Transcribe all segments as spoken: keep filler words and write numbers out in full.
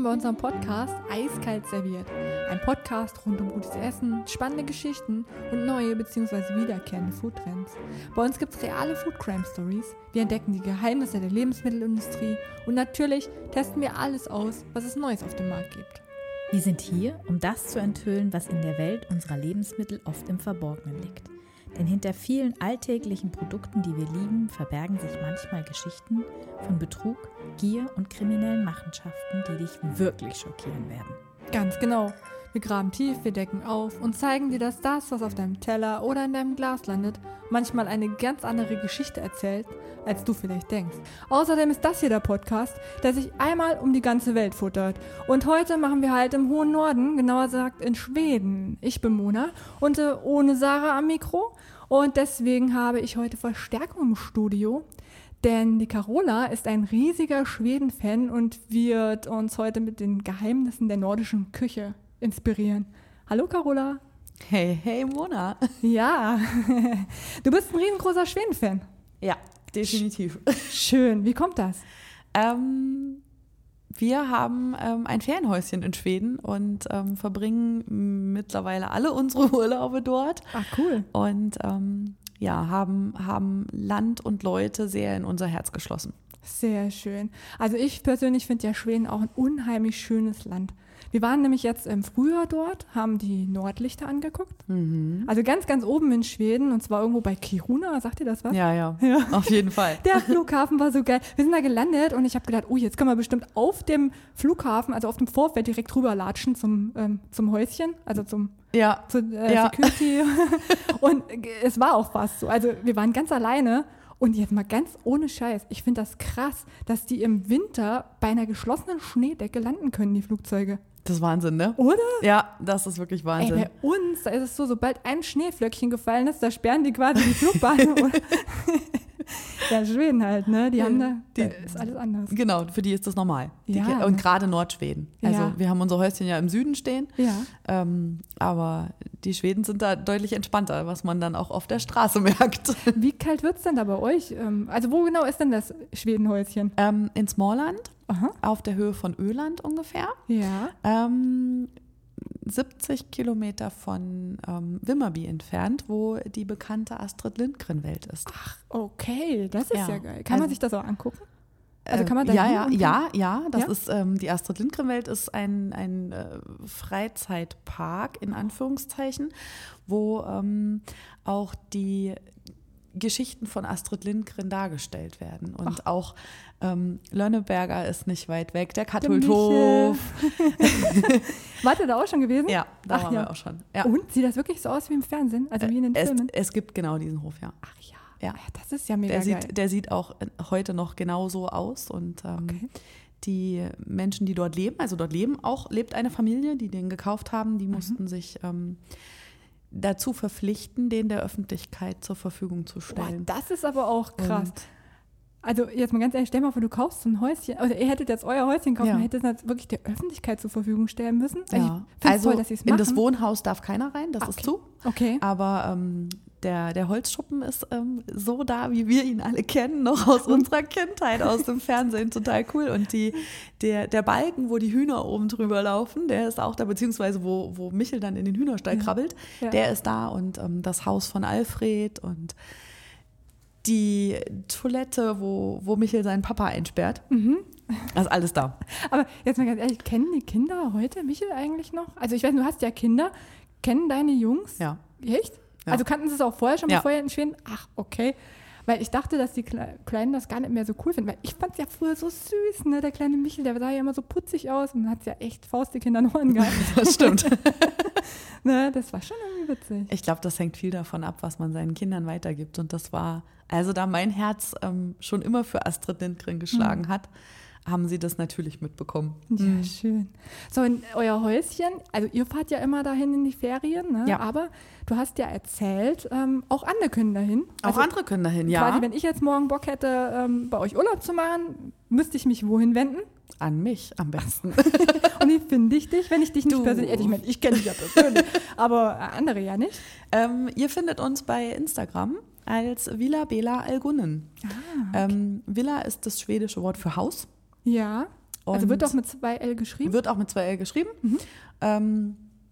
bei unserem Podcast Eiskalt serviert. Ein Podcast rund um gutes Essen, spannende Geschichten und neue bzw. wiederkehrende Foodtrends. Bei uns gibt es reale Food Crime Stories. Wir entdecken die Geheimnisse der Lebensmittelindustrie und natürlich testen wir alles aus, was es Neues auf dem Markt gibt. Wir sind hier, um das zu enthüllen, was in der Welt unserer Lebensmittel oft im Verborgenen liegt. Denn hinter vielen alltäglichen Produkten, die wir lieben, verbergen sich manchmal Geschichten von Betrug, Gier und kriminellen Machenschaften, die dich wirklich schockieren werden. Ganz genau. Wir graben tief, wir decken auf und zeigen dir, dass das, was auf deinem Teller oder in deinem Glas landet, manchmal eine ganz andere Geschichte erzählt, als du vielleicht denkst. Außerdem ist das hier der Podcast, der sich einmal um die ganze Welt futtert. Und heute machen wir halt im hohen Norden, genauer gesagt in Schweden. Ich bin Mona und äh, ohne Sarah am Mikro. Und deswegen habe ich heute Verstärkung im Studio. Denn die Carola ist ein riesiger Schweden-Fan und wird uns heute mit den Geheimnissen der nordischen Küche inspirieren. Hallo Carola. Hey, hey Mona. Ja, du bist ein riesengroßer Schweden-Fan. Ja, definitiv. Schön, wie kommt das? Ähm, wir haben ähm, ein Ferienhäuschen in Schweden und ähm, verbringen mittlerweile alle unsere Urlaube dort. Ach cool. Und ähm, ja, haben, haben Land und Leute sehr in unser Herz geschlossen. Sehr schön. Also ich persönlich finde ja Schweden auch ein unheimlich schönes Land. Wir waren nämlich jetzt im Frühjahr dort, haben die Nordlichter angeguckt. Mhm. Also ganz, ganz oben in Schweden und zwar irgendwo bei Kiruna. Sagt ihr das was? Ja, ja, ja, auf jeden Fall. Der Flughafen war so geil. Wir sind da gelandet und ich habe gedacht, oh, jetzt können wir bestimmt auf dem Flughafen, also auf dem Vorfeld direkt rüber latschen zum, ähm, zum Häuschen, also zum ja. zu, äh, ja. Security. Und es war auch fast so. Also wir waren ganz alleine. Und jetzt mal ganz ohne Scheiß, ich finde das krass, dass die im Winter bei einer geschlossenen Schneedecke landen können, die Flugzeuge. Das ist Wahnsinn, ne? Oder? Ja, das ist wirklich Wahnsinn. Ey, bei uns, da ist es so, sobald ein Schneeflöckchen gefallen ist, da sperren die quasi die Flugbahn. Ja, Schweden halt, ne? Die haben da, die, da ist alles anders. Genau, für die ist das normal. Ja, die, und gerade Nordschweden. Also ja. wir haben unser Häuschen ja im Süden stehen, ja. ähm, aber die Schweden sind da deutlich entspannter, was man dann auch auf der Straße merkt. Wie kalt wird es denn da bei euch? Also wo genau ist denn das Schwedenhäuschen? Ähm, in Småland, Aha. auf der Höhe von Öland ungefähr. Ja. Ähm, siebzig Kilometer von ähm, Vimmerby entfernt, wo die bekannte Astrid Lindgren-Welt ist. Ach, okay, das ist ja, ja geil. Kann also, man sich das auch angucken? Also kann man da ja, hin ja, und ja, ja, das ja? ist ähm, die Astrid Lindgren-Welt ist ein, ein äh, Freizeitpark in Anführungszeichen, wo ähm, auch die Geschichten von Astrid Lindgren dargestellt werden. Und Ach. auch ähm, Lönneberger ist nicht weit weg, der Katholdhof. Wart ihr da auch schon gewesen? Ja, da Ach, waren ja. wir auch schon. Ja. Und sieht das wirklich so aus wie im Fernsehen? Also wie in den es, Filmen? Es gibt genau diesen Hof, ja. Ach ja. Ja. Das ist ja mega der geil. Sieht, der sieht auch heute noch genauso aus und ähm, okay. die Menschen, die dort leben, also dort leben auch, lebt eine Familie, die den gekauft haben, die mhm. mussten sich ähm, dazu verpflichten, den der Öffentlichkeit zur Verfügung zu stellen. Boah, das ist aber auch krass. Und also jetzt mal ganz ehrlich, stell mal vor, du kaufst so ein Häuschen, oder ihr hättet jetzt euer Häuschen kaufen, ja. hättet das wirklich der Öffentlichkeit zur Verfügung stellen müssen. Also, ja. ich also toll, dass sie es in machen. das Wohnhaus darf keiner rein, das ah, ist okay. zu. Okay. Aber ähm, der, der Holzschuppen ist ähm, so da, wie wir ihn alle kennen, noch aus unserer Kindheit, aus dem Fernsehen, total cool. Und die, der, der Balken, wo die Hühner oben drüber laufen, der ist auch da, beziehungsweise wo, wo Michel dann in den Hühnerstall ja. krabbelt, ja. der ist da. Und ähm, das Haus von Alfred und die Toilette, wo, wo Michel seinen Papa einsperrt. Mhm. Das ist alles da. Aber jetzt mal ganz ehrlich, kennen die Kinder heute Michel eigentlich noch? Also ich weiß, du hast ja Kinder. Kennen deine Jungs? Ja. Echt? Ja. Also kannten sie es auch vorher schon, ja. bevor ihr in Schweden? Ach, okay. Weil ich dachte, dass die Kleinen das gar nicht mehr so cool finden. Weil ich fand es ja früher so süß, ne? Der kleine Michel, der sah ja immer so putzig aus und hat ja echt faustig hinter den Ohren gehabt. Das stimmt. Ne? Das war schon irgendwie witzig. Ich glaube, das hängt viel davon ab, was man seinen Kindern weitergibt. Und das war, also da mein Herz ähm, schon immer für Astrid Lindgren geschlagen mhm. hat, haben sie das natürlich mitbekommen. Ja, mhm. schön. So, in euer Häuschen, also ihr fahrt ja immer dahin in die Ferien, ne? Ja. Aber du hast ja erzählt, ähm, auch andere können dahin. Auch also andere können dahin, ja. Quasi, wenn ich jetzt morgen Bock hätte, ähm, bei euch Urlaub zu machen, müsste ich mich wohin wenden? An mich am besten. Und wie finde ich dich, wenn ich dich nicht du. persönlich, ich meine, ich kenne dich ja persönlich, aber andere ja nicht. Ähm, ihr findet uns bei Instagram als Villa Bela Algunnen. Ah, okay. ähm, Villa ist das schwedische Wort für Haus. Ja. Also wird auch mit zwei L geschrieben? Wird auch mit zwei L geschrieben. Mhm. Ähm,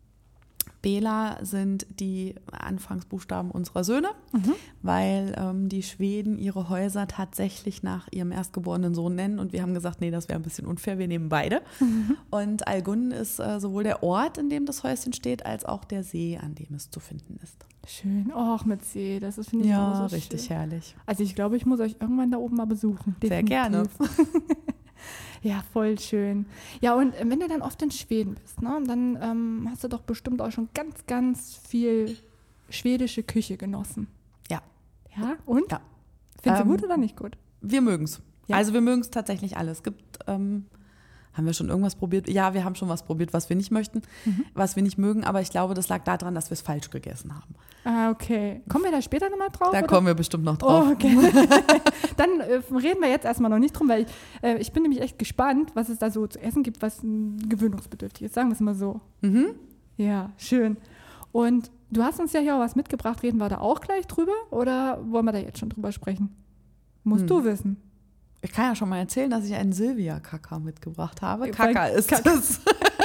Bela sind die Anfangsbuchstaben unserer Söhne, Mhm. weil ähm, die Schweden ihre Häuser tatsächlich nach ihrem erstgeborenen Sohn nennen. Und wir haben gesagt, nee, das wäre ein bisschen unfair, wir nehmen beide. Mhm. Und Algund ist äh, sowohl der Ort, in dem das Häuschen steht, als auch der See, an dem es zu finden ist. Schön. Och, mit See, das ist, finde ich, Ja, auch so richtig schön. herrlich. Also ich glaube, ich muss euch irgendwann da oben mal besuchen. Sehr Definitiv. gerne. Ja, voll schön. Ja, und äh, wenn du dann oft in Schweden bist, ne, dann ähm, hast du doch bestimmt auch schon ganz, ganz viel schwedische Küche genossen. Ja. Ja, und? Ja. Findest du Ähm, gut oder nicht gut? Wir mögen es. Ja. Also wir mögen es tatsächlich alle. Es gibt, ähm, haben wir schon irgendwas probiert? Ja, wir haben schon was probiert, was wir nicht möchten, Mhm. was wir nicht mögen. Aber ich glaube, das lag daran, dass wir es falsch gegessen haben. Ah, okay. Kommen wir da später nochmal drauf? Da oder? kommen wir bestimmt noch drauf. Oh, okay. Dann äh, reden wir jetzt erstmal noch nicht drum, weil ich, äh, ich bin nämlich echt gespannt, was es da so zu essen gibt, was m, gewöhnungsbedürftig ist. Sagen wir es mal so. Mhm. Ja, schön. Und du hast uns ja hier auch was mitgebracht. Reden wir da auch gleich drüber oder wollen wir da jetzt schon drüber sprechen? Musst Hm. du wissen. Ich kann ja schon mal erzählen, dass ich einen Silvia-Kaka mitgebracht habe. Weil Kaka ist Kaka- das,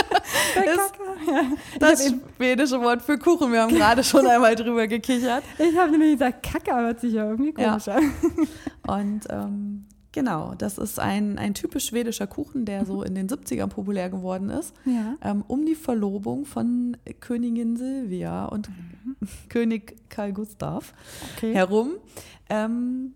Bei Ist- Kaka, ja. das Ich habe schwedische Wort für Kuchen. Wir haben gerade schon einmal drüber gekichert. hab nämlich gesagt, Kaka hört sich ja irgendwie Ja. komisch an. Und ähm, genau, das ist ein, ein typisch schwedischer Kuchen, der so in den siebzigern populär geworden ist. Ja. Ähm, um die Verlobung von Königin Silvia und König Karl Gustav Okay. herum. Ähm,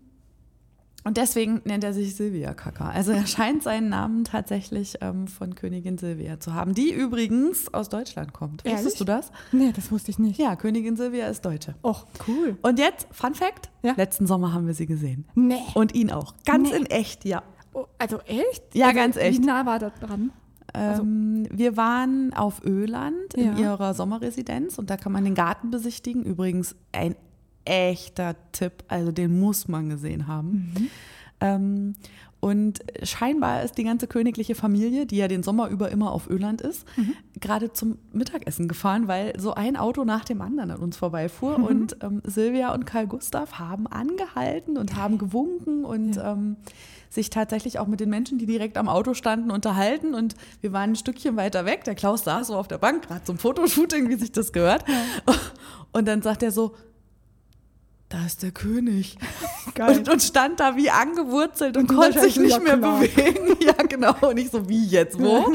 und deswegen nennt er sich Silvia-Kaka. Also er scheint seinen Namen tatsächlich ähm, von Königin Silvia zu haben, die übrigens aus Deutschland kommt. Ehrlich? Wusstest du das? Nee, das wusste ich nicht. Ja, Königin Silvia ist Deutsche. Och, cool. Und jetzt, Fun Fact, Ja. letzten Sommer haben wir sie gesehen. Nee. Und ihn auch. Ganz Nee. in echt, ja. Oh, also echt? Ja, also, ganz echt. Wie nah war das dran? Also- Ähm, wir waren auf Öland in Ja. ihrer Sommerresidenz und da kann man den Garten besichtigen. Übrigens ein echter Tipp, also den muss man gesehen haben. Mhm. Ähm, und scheinbar ist die ganze königliche Familie, die ja den Sommer über immer auf Öland ist, Mhm. gerade zum Mittagessen gefahren, weil so ein Auto nach dem anderen an uns vorbeifuhr. Mhm. Und ähm, Silvia und Karl Gustav haben angehalten und haben gewunken und Ja. ähm, sich tatsächlich auch mit den Menschen, die direkt am Auto standen, unterhalten. Und wir waren ein Stückchen weiter weg. Der Klaus saß so auf der Bank, gerade zum Fotoshooting, wie sich das gehört. Und dann sagt er so, da ist der König. Geil. Und, und stand da wie angewurzelt und Und konnte sich wahrscheinlich nicht mehr wieder klar. bewegen. Ja, genau. Und ich so, wie jetzt, wo?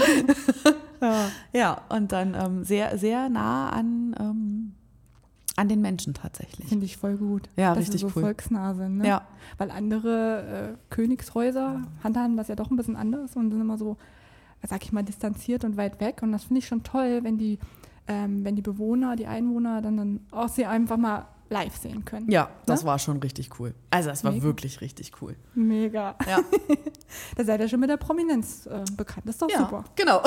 Ja. Ja, und dann ähm, sehr, sehr nah an, ähm, an den Menschen tatsächlich. Finde ich voll gut. Ja, dass richtig sie so cool. volksnah sind. Ne? Ja. Weil andere äh, Königshäuser handhaben das ja doch ein bisschen anders und sind immer so, sag ich mal, distanziert und weit weg. Und das finde ich schon toll, wenn die, ähm, wenn die Bewohner, die Einwohner dann, dann auch sie einfach mal live sehen können. Ja, das Ne? war schon richtig cool. Also das war Mega. wirklich richtig cool. Mega. Ja, Da seid ihr schon mit der Prominenz äh, bekannt. Das ist doch ja super. genau.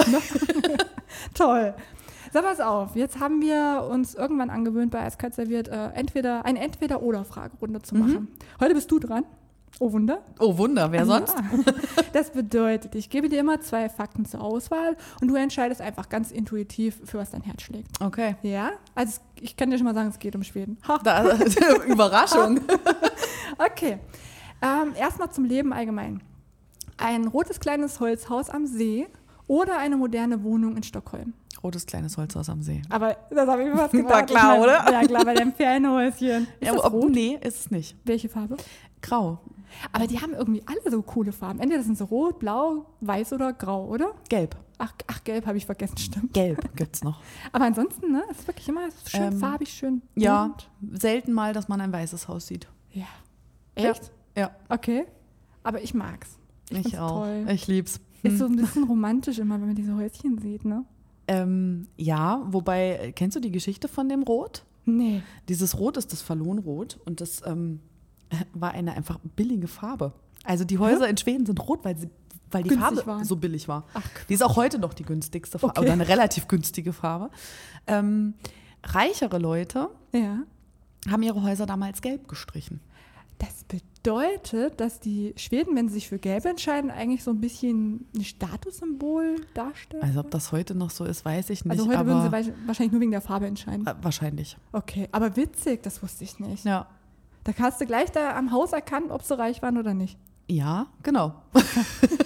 Toll. So, pass auf. Jetzt haben wir uns irgendwann angewöhnt, bei Eiskalt serviert, äh, entweder eine Entweder-Oder-Fragerunde zu machen. Heute bist du dran. Oh Wunder. Oh Wunder, wer sonst? Ja. Das bedeutet, ich gebe dir immer zwei Fakten zur Auswahl und du entscheidest einfach ganz intuitiv, für was dein Herz schlägt. Okay. Ja? Also ich kann dir schon mal sagen, es geht um Schweden. Ha. Da, Überraschung. Okay. Ähm, erstmal zum Leben allgemein. Ein rotes kleines Holzhaus am See oder eine moderne Wohnung in Stockholm. Rotes kleines Holzhaus am See. Aber das habe ich mir fast War gedacht. klar, Ich mein, oder? Ja, klar, bei dem Ferienhäuschen. Ist Ja, das ob, rot? nee, ist es nicht. Welche Farbe? Grau. Aber die haben irgendwie alle so coole Farben. Entweder sind sie rot, blau, weiß oder grau, oder? Gelb. Ach, ach gelb habe ich vergessen, stimmt. Gelb gibt's noch. Aber ansonsten, ne, ist wirklich immer schön Ähm, farbig, schön Ja, bunt. selten mal, dass man ein weißes Haus sieht. Ja. Echt? Ja, Okay. Aber ich mag's. Ich, ich, find's auch. toll. Ich lieb's. Ist so ein bisschen romantisch immer, wenn man diese Häuschen sieht, ne? Ähm, ja, wobei, äh, kennst du die Geschichte von dem Rot? Nee. Dieses Rot ist das Verlohnrot und das ähm, war eine einfach billige Farbe. Also die Häuser in Schweden sind rot, weil, sie, weil die Günstig Farbe waren. so billig war. Ach, Die ist auch heute noch die günstigste Farbe, Okay. oder eine relativ günstige Farbe. Ähm, reichere Leute ja. haben ihre Häuser damals gelb gestrichen. Das bedeutet, dass die Schweden, wenn sie sich für Gelb entscheiden, eigentlich so ein bisschen ein Statussymbol darstellen. Also ob das heute noch so ist, weiß ich nicht. Also heute aber würden sie wahrsch- wahrscheinlich nur wegen der Farbe entscheiden. äh, wahrscheinlich. Okay, aber witzig, das wusste ich nicht. Ja. Da hast du gleich da am Haus erkannt, ob sie reich waren oder nicht. Ja, genau.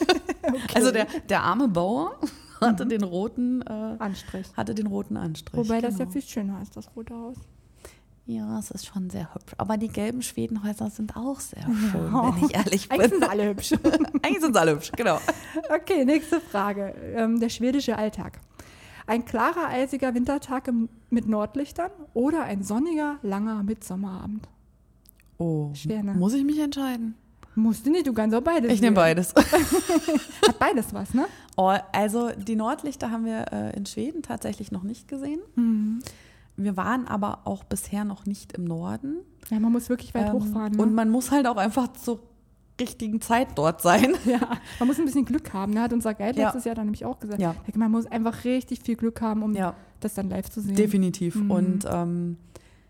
Okay. Also der, der arme Bauer hatte mhm. den roten äh, Anstrich. Hatte den roten Anstrich. Wobei genau. das ja viel schöner ist, das rote Haus. Ja, es ist schon sehr hübsch. Aber die gelben Schwedenhäuser sind auch sehr schön, ja. wenn ich ehrlich bin. Eigentlich sind alle hübsch. Eigentlich sind sie alle hübsch, genau. Okay, nächste Frage. Ähm, der schwedische Alltag. Ein klarer, eisiger Wintertag im, mit Nordlichtern oder ein sonniger, langer Mitsommerabend? Oh, schwer, ne? Muss ich mich entscheiden? Musst du nicht, du kannst auch beides. Ich nehme beides. Hat beides was, ne? Oh, also die Nordlichter haben wir äh, in Schweden tatsächlich noch nicht gesehen. Mhm. Wir waren aber auch bisher noch nicht im Norden. Ja, man muss wirklich weit ähm, hochfahren. Ne? Und man muss halt auch einfach zur richtigen Zeit dort sein. Ja, man muss ein bisschen Glück haben. Ne? Hat unser Guide ja. letztes Jahr dann nämlich auch gesagt. Ja. Man muss einfach richtig viel Glück haben, um ja. das dann live zu sehen. Definitiv. Mhm. Und ähm,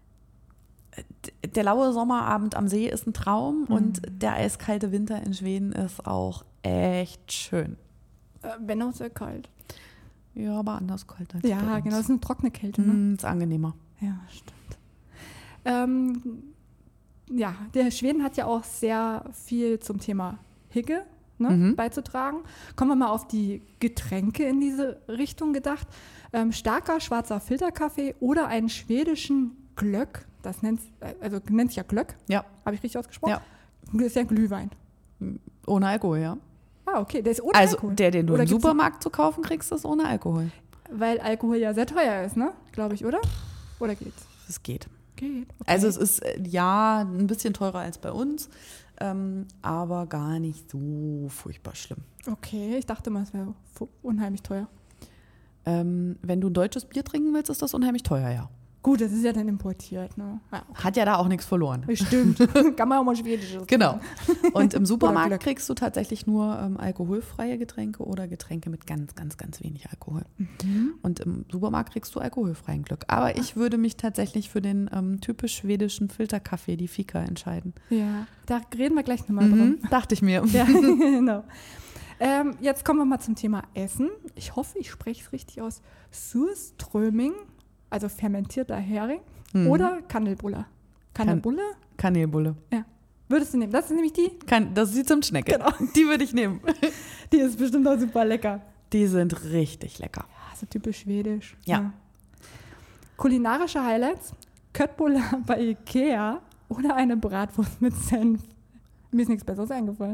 der laue Sommerabend am See ist ein Traum mhm. und der eiskalte Winter in Schweden ist auch echt schön. Äh, wenn auch sehr kalt. Ja, aber anders kalt als Ja, bei uns. genau, das ist eine trockene Kälte. Ne? Mm, ist angenehmer. Ja, stimmt. Ähm, ja, der Schweden hat ja auch sehr viel zum Thema Hygge ne, mhm. beizutragen. Kommen wir mal auf die Getränke in diese Richtung gedacht. Ähm, starker schwarzer Filterkaffee oder einen schwedischen Glögg, das nennt, also nennt sich ja Glögg, ja. Habe ich richtig ausgesprochen? Ja. Das ist ja Glühwein. Ohne Alkohol, ja. Ah, okay, der ist ohne also Alkohol. Also der, den du oder im Supermarkt zu kaufen kriegst, ist ohne Alkohol. Weil Alkohol ja sehr teuer ist, ne? Glaube ich, oder? Oder geht's? Es geht. Geht. Okay. Also es ist ja ein bisschen teurer als bei uns, ähm, aber gar nicht so furchtbar schlimm. Okay, ich dachte mal, es wäre unheimlich teuer. Ähm, wenn du ein deutsches Bier trinken willst, ist das unheimlich teuer, ja. Gut, das ist ja dann importiert. Ne? Ja, okay. Hat ja da auch nichts verloren. Stimmt, kann man auch mal schwedisches. Genau. Und im Supermarkt kriegst du tatsächlich nur ähm, alkoholfreie Getränke oder Getränke mit ganz, ganz, ganz wenig Alkohol. Mhm. Und im Supermarkt kriegst du alkoholfreien Glück. Aber ich würde mich tatsächlich für den ähm, typisch schwedischen Filterkaffee, die Fika, entscheiden. Ja, da reden wir gleich nochmal drüber. Mhm, dachte ich mir. Ja, genau. Ähm, jetzt kommen wir mal zum Thema Essen. Ich hoffe, ich spreche es richtig aus. Surströmming. Also fermentierter Hering mhm. oder Kanelbulle. Kanelbulle? Kan- Kanelbulle. Ja. Würdest du nehmen? Das ist nämlich die? Kan- das ist die Zimtschnecke. Genau. Die würde ich nehmen. Die ist bestimmt auch super lecker. Die sind richtig lecker. Ja, so typisch schwedisch. Ja. ja. Kulinarische Highlights. Köttbullar bei Ikea oder eine Bratwurst mit Senf. Mir ist nichts Besseres eingefallen.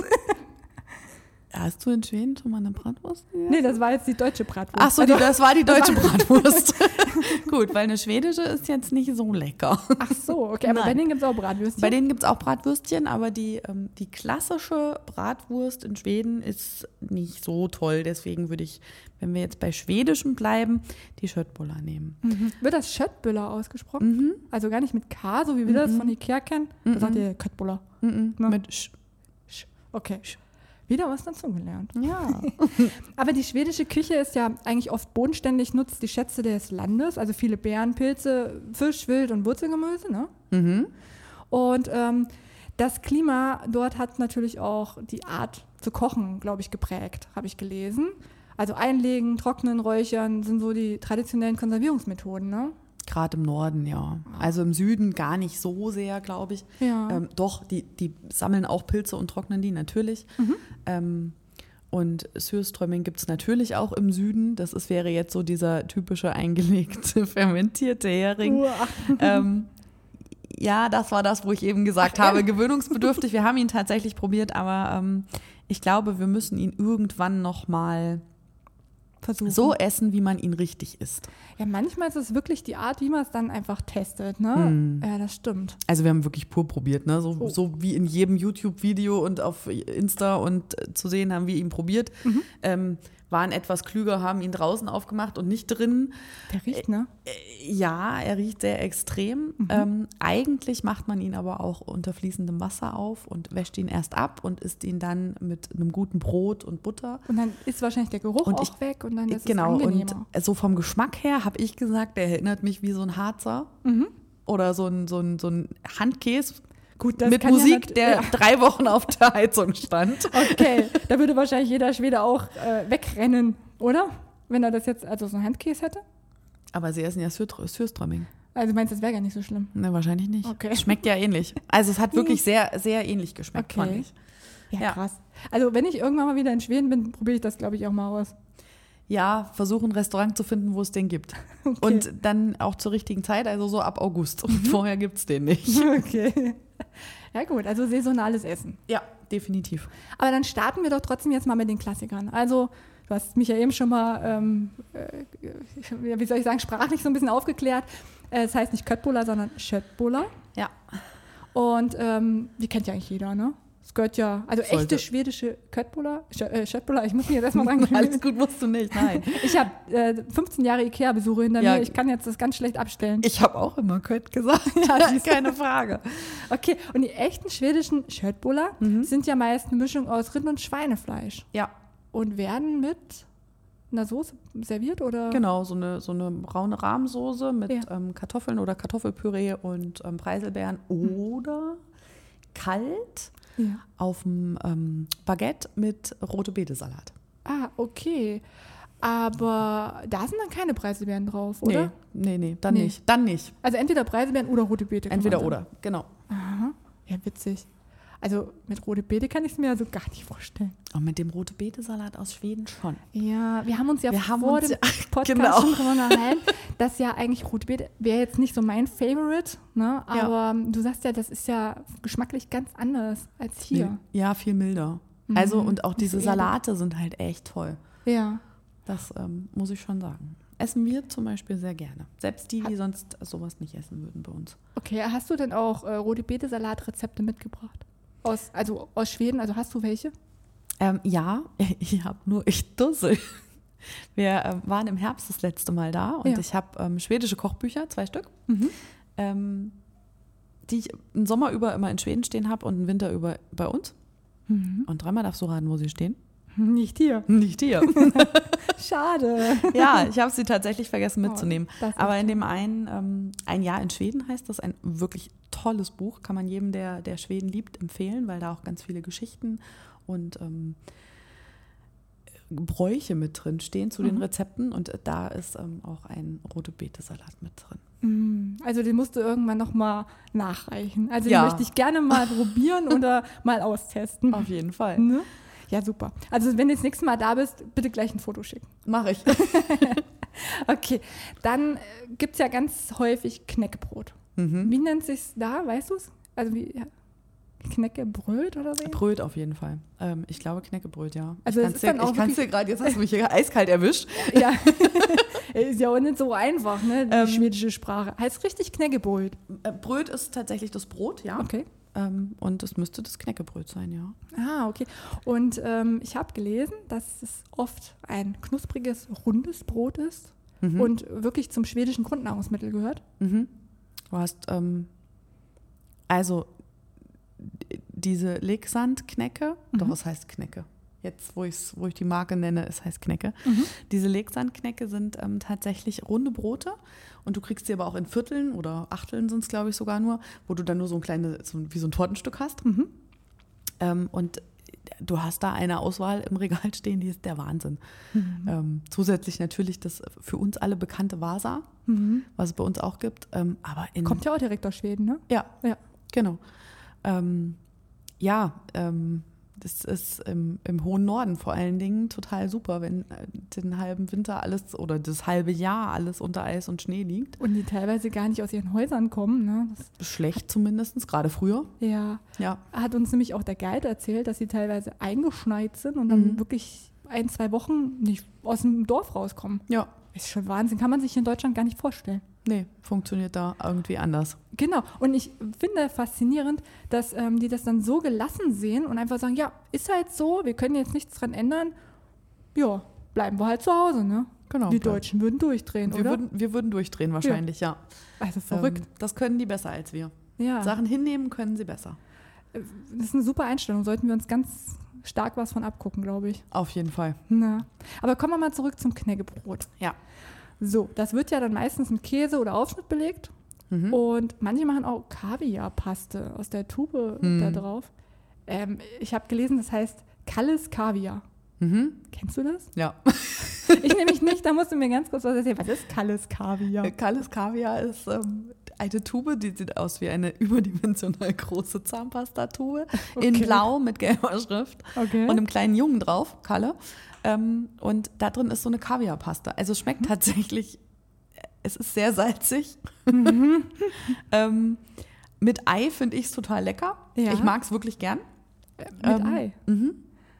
Hast du in Schweden schon mal eine Bratwurst gegessen? Nee, das war jetzt die deutsche Bratwurst. Ach so, die, das war die deutsche Bratwurst. Gut, weil eine schwedische ist jetzt nicht so lecker. Ach so, okay, aber Nein. bei denen gibt es auch Bratwürstchen? Bei denen gibt es auch Bratwürstchen, aber die, ähm, die klassische Bratwurst in Schweden ist nicht so toll. Deswegen würde ich, wenn wir jetzt bei Schwedischem bleiben, die Köttbullar nehmen. Mhm. Wird das Köttbullar ausgesprochen? Mhm. Also gar nicht mit K, so wie wir mhm. das von Ikea kennen? Da mhm. sagt ihr Köttbullar. Mhm. Ne? Mit Sch. Sch. Okay. Sch. Wieder was dazugelernt. Ja. Aber die schwedische Küche ist ja eigentlich oft bodenständig, nutzt die Schätze des Landes, also viele Beeren, Pilze, Fisch, Wild und Wurzelgemüse. Ne? Mhm. Und ähm, das Klima dort hat natürlich auch die Art zu kochen, glaube ich, geprägt, habe ich gelesen. Also einlegen, trocknen, räuchern sind so die traditionellen Konservierungsmethoden, ne? Gerade im Norden, ja. Also im Süden gar nicht so sehr, glaube ich. Ja. Ähm, doch, die, die sammeln auch Pilze und trocknen die natürlich. Mhm. Ähm, und Surströmming gibt es natürlich auch im Süden. Das ist, wäre jetzt so dieser typische eingelegte, fermentierte Hering. ähm, ja, das war das, wo ich eben gesagt Ach, habe, gewöhnungsbedürftig. Wir haben ihn tatsächlich probiert, aber ähm, ich glaube, wir müssen ihn irgendwann noch mal versuchen. So essen, wie man ihn richtig isst. Ja, manchmal ist es wirklich die Art, wie man es dann einfach testet, ne? Hm. Ja, das stimmt. Also wir haben wirklich pur probiert, ne? So, oh. so wie in jedem YouTube-Video und auf Insta und äh, zu sehen haben wir ihn probiert. Mhm. Ähm, waren etwas klüger, haben ihn draußen aufgemacht und nicht drin. Der riecht, ne? Äh, ja, er riecht sehr extrem. Mhm. Ähm, eigentlich macht man ihn aber auch unter fließendem Wasser auf und wäscht ihn erst ab und isst ihn dann mit einem guten Brot und Butter. Und dann ist wahrscheinlich der Geruch und auch ich, weg und dann ist genau, es angenehmer. Und so vom Geschmack her habe ich gesagt, der erinnert mich wie so ein Harzer mhm. oder so ein, so ein, so ein Handkäse. Gut, das mit kann Musik, ja der ja. drei Wochen auf der Heizung stand. Okay, da würde wahrscheinlich jeder Schwede auch äh, wegrennen, oder? Wenn er das jetzt, also so ein Handkäse hätte? Aber sie essen ja Surströmming. Also meinst du, das wäre gar nicht so schlimm? Ne, wahrscheinlich nicht. Okay. Schmeckt ja ähnlich. Also es hat wirklich sehr, sehr ähnlich geschmeckt, okay. fand ich. Ja, Ja. krass. Also wenn ich irgendwann mal wieder in Schweden bin, probiere ich das, glaube ich, auch mal aus. Ja, versuche ein Restaurant zu finden, wo es den gibt. Okay. Und dann auch zur richtigen Zeit, also so ab August. Und vorher gibt es den nicht. Okay. Ja gut, also saisonales Essen. Ja, definitiv. Aber dann starten wir doch trotzdem jetzt mal mit den Klassikern. Also, du hast mich ja eben schon mal, ähm, äh, wie soll ich sagen, sprachlich so ein bisschen aufgeklärt. Äh, es heißt nicht Köttbullar, sondern Köttbullar. Ja. Und ähm, die kennt ja eigentlich jeder, ne? Es gehört ja, also Sollte. echte schwedische Köttbullar, Kö- äh, Köttbullar, ich muss mir jetzt erstmal sagen. Alles gut musst du nicht, nein. Ich habe äh, fünfzehn Jahre Ikea-Besuche hinter Ja. mir, ich kann jetzt das ganz schlecht abstellen. Ich habe auch immer Kött gesagt. Ja, Ja, keine Frage. Okay, und die echten schwedischen Köttbullar Mhm. sind ja meist eine Mischung aus Rind- und Schweinefleisch Ja, und werden mit einer Soße serviert, oder? genau, so eine, so eine braune Rahmsoße mit Ja. ähm, Kartoffeln oder Kartoffelpüree und ähm, Preiselbeeren oder kalt Ja. auf dem ähm, Baguette mit rote Beete-Salat. Ah, okay. Aber da sind dann keine Preiselbeeren drauf, oder? Nee, nee, nee, dann Nee. nicht. Dann nicht. Also entweder Preiselbeeren oder rote Beete. kann man Entweder sagen. oder, genau. Aha. Ja, witzig. Also mit rote Beete kann ich es mir also gar nicht vorstellen. Und mit dem rote Beete-Salat aus Schweden schon. Ja, wir haben uns ja Wir haben vor uns dem ja- Podcast genau. schon drüber unterhalten, dass ja eigentlich rote Beete wäre jetzt nicht so mein Favorite, ne? Ja. Aber du sagst ja, das ist ja geschmacklich ganz anders als hier. Ja, viel milder. Mhm. Also und auch Das ist diese eher- Salate sind halt echt toll. Ja. Das ähm, muss ich schon sagen. Essen wir zum Beispiel sehr gerne. Selbst die, die sonst sowas nicht essen würden bei uns. Okay, hast du denn auch äh, rote Beete-Salatrezepte mitgebracht? Aus, also aus Schweden, also hast du welche? Ähm, ja, ich habe nur ich Dussel. Wir ähm, waren im Herbst das letzte Mal da und Ja. ich habe ähm, schwedische Kochbücher, zwei Stück, Mhm. ähm, die ich im Sommer über immer in Schweden stehen habe und im Winter über bei uns. Mhm. Und dreimal darfst du raten, wo sie stehen. Nicht hier. Nicht hier. Schade. Ja, ich habe sie tatsächlich vergessen mitzunehmen. Oh, das ist Aber in dem einen, ähm, Ein Jahr in Schweden heißt das, ein wirklich tolles Buch, kann man jedem, der, der Schweden liebt, empfehlen, weil da auch ganz viele Geschichten und ähm, Bräuche mit drin stehen zu den Mhm. Rezepten und da ist ähm, auch ein rote Beete-Salat mit drin. Mm, Also den musst du irgendwann nochmal nachreichen. Also den Ja. möchte ich gerne mal probieren oder mal austesten. Auf jeden Fall. Ne? Ja, super. Also wenn du das nächste Mal da bist, bitte gleich ein Foto schicken. Mache ich. Okay, dann äh, gibt es ja ganz häufig Knäckebrot. Mhm. Wie nennt sich's da, weißt du es? Also wie ja, Knäckebröt oder so? Bröt auf jeden Fall. Ähm, ich glaube Knäckebröt, ja. Also ich es kann's ist dir, dann auch ich kann's dir wirklich- gerade, jetzt hast du mich hier eiskalt erwischt. Ja, ist ja auch nicht so einfach, ne, die Ähm. schwedische Sprache. Heißt richtig Knäckebröt. Äh, Bröt ist tatsächlich das Brot, ja. Okay. Ähm, und es müsste das Knäckebröt sein, ja. Ah, okay. Und ähm, ich habe gelesen, dass es oft ein knuspriges, rundes Brot ist Mhm. und wirklich zum schwedischen Grundnahrungsmittel gehört. Mhm. Du hast, ähm, also d- diese Legsandknäcke, doch Mhm. es heißt Knäcke. Jetzt, wo, ich's, wo ich die Marke nenne, es heißt Knäcke. Mhm. Diese Legsandknäcke sind ähm, tatsächlich runde Brote und du kriegst sie aber auch in Vierteln oder Achteln sind es, glaube ich, sogar nur, wo du dann nur so ein kleines, so wie so ein Tortenstück hast. Mhm. Ähm, und du hast da eine Auswahl im Regal stehen, die ist der Wahnsinn. Mhm. Ähm, zusätzlich natürlich das für uns alle bekannte Wasa, Mhm. was es bei uns auch gibt. Ähm, aber in Kommt ja auch direkt aus Schweden, ne? Ja, Ja. genau. Ähm, ja, ähm, das ist im, im hohen Norden vor allen Dingen total super, wenn äh, den halben Winter alles oder das halbe Jahr alles unter Eis und Schnee liegt. Und die teilweise gar nicht aus ihren Häusern kommen, ne? Das, Schlecht zumindest, gerade früher. ja, Ja, hat uns nämlich auch der Guide erzählt, dass sie teilweise eingeschneit sind und dann Mhm. wirklich ein, zwei Wochen nicht aus dem Dorf rauskommen. ja, Ist schon Wahnsinn, kann man sich in Deutschland gar nicht vorstellen. nee, funktioniert da irgendwie anders. Genau. Und ich finde faszinierend, dass ähm, die das dann so gelassen sehen und einfach sagen, ja, ist halt so, wir können jetzt nichts dran ändern. Ja, bleiben wir halt zu Hause, ne? Genau. Die Deutschen würden durchdrehen, wir oder? würden, wir würden durchdrehen wahrscheinlich, ja. also verrückt. Ähm, das können die besser als wir. ja, Sachen hinnehmen können sie besser. das ist eine super Einstellung. Sollten wir uns ganz stark was von abgucken, glaube ich. Auf jeden Fall. Na. Aber kommen wir mal zurück zum Knäckebrot. Ja. So, das wird ja dann meistens mit Käse oder Aufschnitt belegt. Mhm. Und manche machen auch Kaviarpaste aus der Tube Mhm. da drauf. Ähm, ich habe gelesen, das heißt Kalles Kaviar. Mhm. Kennst du das? Ja. Ich nämlich nicht, da musst du mir ganz kurz was erzählen. Was ist Kalles Kaviar? Kalles Kaviar ist ähm, eine Tube, die sieht aus wie eine überdimensional große Zahnpastatube Okay. in blau mit gelber Schrift Okay. und einem kleinen Jungen drauf, Kalle. Ähm, und da drin ist so eine Kaviarpaste. Also es schmeckt tatsächlich, es ist sehr salzig. ähm, mit Ei finde ich es total lecker. Ja. Ich mag es wirklich gern. Mit Ähm, Ei. Mhm.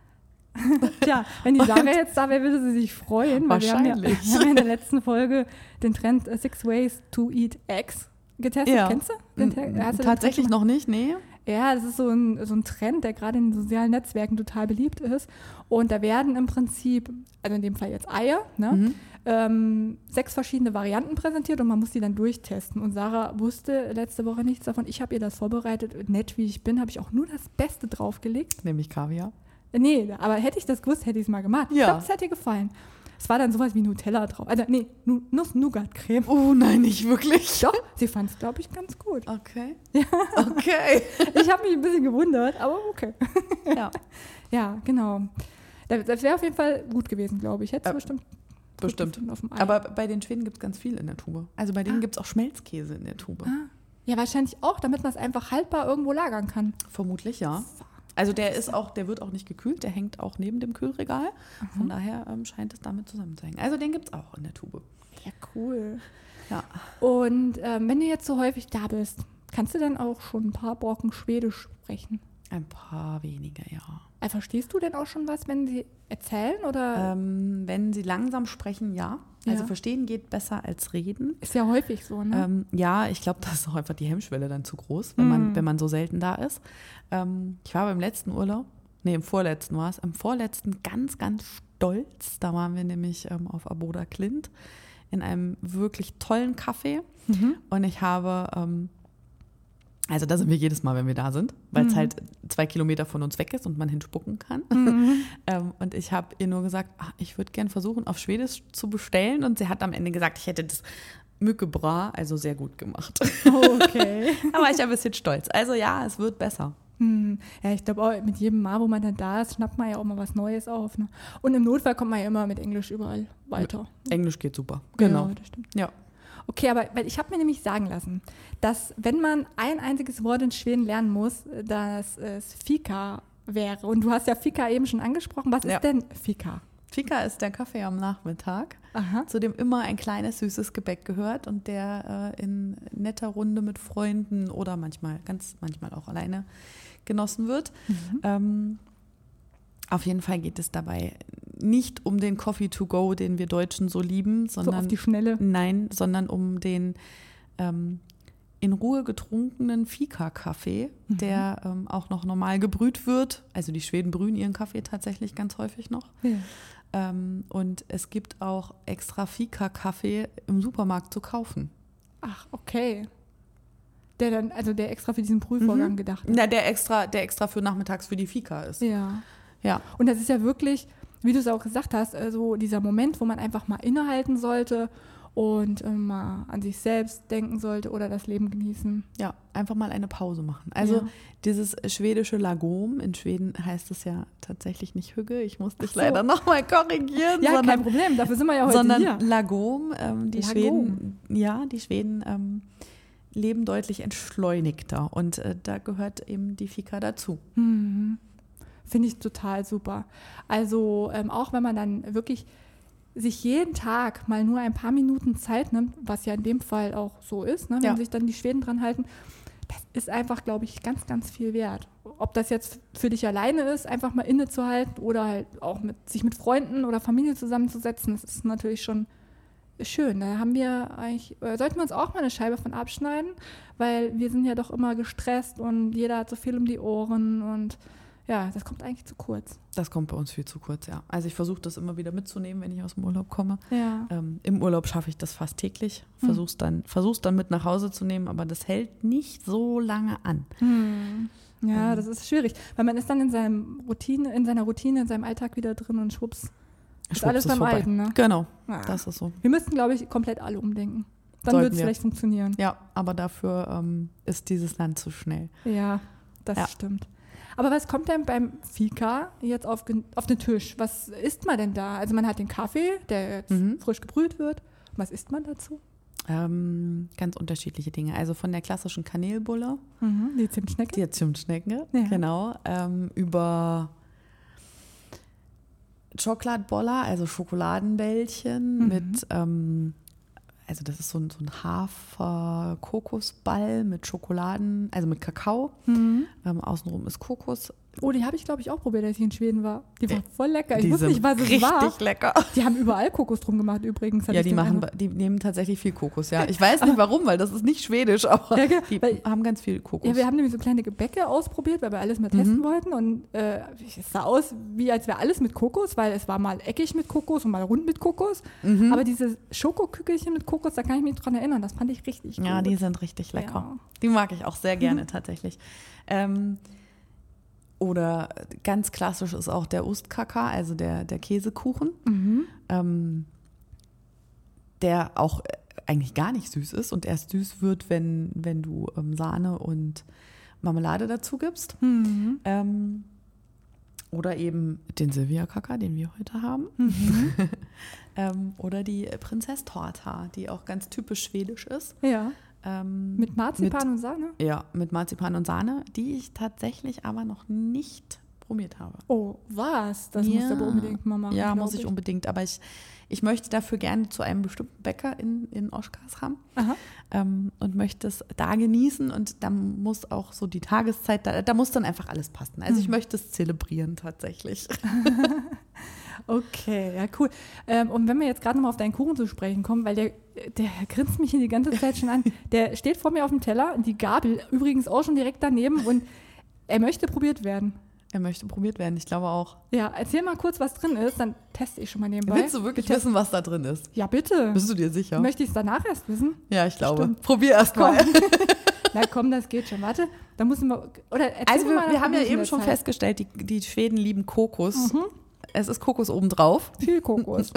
Tja, wenn die Sarah jetzt da wäre, würde sie sich freuen, weil wir haben, ja, Wahrscheinlich. wir haben ja in der letzten Folge den Trend äh, Six Ways to Eat Eggs getestet. Ja. Kennst du? Den Te- Mm, hast du den Tatsächlich Trend noch nicht, nee. Ja, das ist so ein, so ein Trend, der gerade in den sozialen Netzwerken total beliebt ist. Und da werden im Prinzip, also in dem Fall jetzt Eier, ne, Mhm. ähm, sechs verschiedene Varianten präsentiert und man muss die dann durchtesten. Und Sarah wusste letzte Woche nichts davon. Ich habe ihr das vorbereitet. Nett wie ich bin, habe ich auch nur das Beste draufgelegt. Nämlich Kaviar. Äh, Nee, aber hätte ich das gewusst, hätte ich es mal gemacht. Ich Ja. glaube, es hätte ihr gefallen. Es war dann sowas wie Nutella drauf. Also, nee, Nu- Nuss-Nougat-Creme. Oh nein, nicht wirklich. Doch, sie fand es, glaube ich, ganz gut. Okay. Okay. Ich habe mich ein bisschen gewundert, aber okay. Ja, Ja, genau. Das das wäre auf jeden Fall gut gewesen, glaube ich. Hätte Äh, bestimmt. bestimmt. gefunden auf dem Ei. Aber bei den Schweden gibt es ganz viel in der Tube. Also bei denen Ah. gibt es auch Schmelzkäse in der Tube. Ah. Ja, wahrscheinlich auch, damit man es einfach haltbar irgendwo lagern kann. Vermutlich, ja. Also der ist auch, der wird auch nicht gekühlt, der hängt auch neben dem Kühlregal. Von daher ähm, scheint es damit zusammenzuhängen. Also den gibt es auch in der Tube. Ja, cool. Ja. Und ähm, wenn du jetzt so häufig da bist, kannst du dann auch schon ein paar Brocken Schwedisch sprechen? Ein paar wenige, ja. Äh, Verstehst du denn auch schon was, wenn sie erzählen? Oder Ähm, wenn sie langsam sprechen, ja. Also Ja. verstehen geht besser als reden. ist ja häufig so, ne? Ähm, ja, ich glaube, da ist auch einfach die Hemmschwelle dann zu groß, wenn man, Mhm. wenn man so selten da ist. Ähm, ich war beim letzten Urlaub, nee, im vorletzten war es, im vorletzten ganz, ganz stolz. Da waren wir nämlich ähm, auf Aboda Klint in einem wirklich tollen Café. Mhm. Und ich habe, ähm, also da sind wir jedes Mal, wenn wir da sind, weil es Mhm. halt zwei Kilometer von uns weg ist und man hinspucken kann. Mhm. ähm, und ich habe ihr nur gesagt, ach, ich würde gern versuchen, auf Schwedisch zu bestellen. Und sie hat am Ende gesagt, ich hätte das Mückebra, also sehr gut gemacht. Okay. Da war ich ein bisschen stolz. Also ja, es wird besser. Hm. Ja, ich glaube auch, mit jedem Mal, wo man dann da ist, schnappt man ja auch mal was Neues auf. Ne? Und im Notfall kommt man ja immer mit Englisch überall weiter. Englisch geht super. Genau. Ja, das stimmt. Ja. Okay, aber weil ich habe mir nämlich sagen lassen, dass wenn man ein einziges Wort in Schweden lernen muss, dass es Fika wäre. Und du hast ja Fika eben schon angesprochen. Was Ja. ist denn Fika? Fika ist der Kaffee am Nachmittag, Aha. zu dem immer ein kleines süßes Gebäck gehört und der äh, in netter Runde mit Freunden oder manchmal, ganz manchmal auch alleine genossen wird. Mhm. Ähm, auf jeden Fall geht es dabei nicht um den Coffee to go, den wir Deutschen so lieben, So sondern auf die Schnelle. nein, sondern um den ähm, in Ruhe getrunkenen Fika-Kaffee, Mhm. der ähm, auch noch normal gebrüht wird. Also die Schweden brühen ihren Kaffee tatsächlich ganz häufig noch. Ja. Ähm, und es gibt auch extra Fika-Kaffee im Supermarkt zu kaufen. Ach, okay. Der dann, also der extra für diesen Prüfvorgang Mhm. gedacht ist. Na, der extra, der extra für nachmittags für die Fika ist. Ja. Ja. Und das ist ja wirklich, wie du es auch gesagt hast, also dieser Moment, wo man einfach mal innehalten sollte und äh, mal an sich selbst denken sollte oder das Leben genießen. Ja, einfach mal eine Pause machen. Also Ja. dieses schwedische Lagom, in Schweden heißt es ja tatsächlich nicht Hügge, ich muss dich Ach so. leider nochmal korrigieren, Ja, kein sondern, Problem, dafür sind wir ja heute sondern hier. Lagom, ähm, die Lagom. Schweden, ja, die Schweden ähm, leben deutlich entschleunigter und äh, da gehört eben die Fika dazu. Mhm. Finde ich total super. Also ähm, auch wenn man dann wirklich sich jeden Tag mal nur ein paar Minuten Zeit nimmt, was ja in dem Fall auch so ist, ne, wenn Ja. sich dann die Schweden dran halten, das ist einfach, glaube ich, ganz, ganz viel wert. Ob das jetzt für dich alleine ist, einfach mal innezuhalten oder halt auch mit, sich mit Freunden oder Familie zusammenzusetzen, das ist natürlich schon schön. Da haben wir eigentlich, äh, sollten wir uns auch mal eine Scheibe von abschneiden, weil wir sind ja doch immer gestresst und jeder hat so viel um die Ohren und ja, das kommt eigentlich zu kurz. Das kommt bei uns viel zu kurz, ja. Also ich versuche das immer wieder mitzunehmen, wenn ich aus dem Urlaub komme. Ja. Ähm, Im Urlaub schaffe ich das fast täglich. Versuch's dann, versuch's dann mit nach Hause zu nehmen, aber das hält nicht so lange an. Hm. Ja, Ähm. das ist schwierig, weil man ist dann in seinem Routine, in seiner Routine, in seinem Alltag wieder drin und schwupps, ist Schwupps alles ist beim vorbei. Alten, ne? Genau, Ja. das ist so. Wir müssten, glaube ich, komplett alle umdenken. Dann Sollten wird es wir. vielleicht funktionieren. Ja, aber dafür ähm, ist dieses Land zu schnell. Ja, das Ja. stimmt. Aber was kommt denn beim Fika jetzt auf, gen- auf den Tisch? Was isst man denn da? Also man hat den Kaffee, der jetzt Mhm. frisch gebrüht wird. Was isst man dazu? ähm, ganz unterschiedliche Dinge. Also von der klassischen Kanelbulle, Mhm. Die Zimtschnecke. die Zimtschnecke, Ja. genau, ähm, über Chocolatebolla, also Schokoladenbällchen Mhm. mit, ähm, also das ist so ein, so ein Hafer-Kokosball mit Schokoladen, also mit Kakao. Mhm. Ähm, außenrum ist Kokos. Oh, die habe ich, glaube ich, auch probiert, als ich in Schweden war. Die war voll lecker. Ich Die wusste sind nicht, was es richtig war. lecker. Die haben überall Kokos drum gemacht übrigens. hatte Ja, ich die den machen, Eindruck. die nehmen tatsächlich viel Kokos, ja. Ich weiß nicht warum, weil das ist nicht schwedisch, aber Ja, genau, die weil- haben ganz viel Kokos. Ja, wir haben nämlich so kleine Gebäcke ausprobiert, weil wir alles mal testen Mhm. wollten. Und äh, es sah aus, wie als wäre alles mit Kokos, weil es war mal eckig mit Kokos und mal rund mit Kokos. Mhm. Aber diese Schokokügelchen mit Kokos, da kann ich mich dran erinnern. Das fand ich richtig gut. Ja, die sind richtig lecker. Ja. Die mag ich auch sehr gerne tatsächlich. Ähm, oder ganz klassisch ist auch der Ostkaka, also der, der Käsekuchen, Mhm. ähm, der auch eigentlich gar nicht süß ist und erst süß wird, wenn, wenn du ähm, Sahne und Marmelade dazu gibst. Mhm. Ähm, oder eben den Silvia-Kaka, den wir heute haben. Mhm. ähm, oder die Prinzess-Torta, die auch ganz typisch schwedisch ist. Ja, Ähm, mit Marzipan mit, und Sahne. Ja, mit Marzipan und Sahne, die ich tatsächlich aber noch nicht probiert habe. Oh, was? Das Ja. musst du aber unbedingt mal machen. Ja, glaub muss ich unbedingt. Aber ich, ich möchte dafür gerne zu einem bestimmten Bäcker in, in Oskarshamn Aha. ähm, und möchte es da genießen. Und da muss auch so die Tageszeit, da, da muss dann einfach alles passen. Also ich Mhm. möchte es zelebrieren tatsächlich. Okay, ja, cool. Ähm, und wenn wir jetzt gerade nochmal auf deinen Kuchen zu sprechen kommen, weil der, der grinst mich hier die ganze Zeit schon an. Der steht vor mir auf dem Teller, die Gabel übrigens auch schon direkt daneben und er möchte probiert werden. Er möchte probiert werden, ich glaube auch. Ja, erzähl mal kurz, was drin ist, dann teste ich schon mal nebenbei. Willst du wirklich Bitte? wissen, was da drin ist? Ja, bitte. Bist du dir sicher? Möchte ich es danach erst wissen? Ja, ich glaube. Stimmt. Probier erst Komm. mal. Na komm, das geht schon. Warte, da müssen wir. Oder erzähl Also mir wir, mal, wir haben ja in der eben schon Zeit. festgestellt, die, die Schweden lieben Kokos. Mhm. Es ist Kokos obendrauf. Viel Kokos.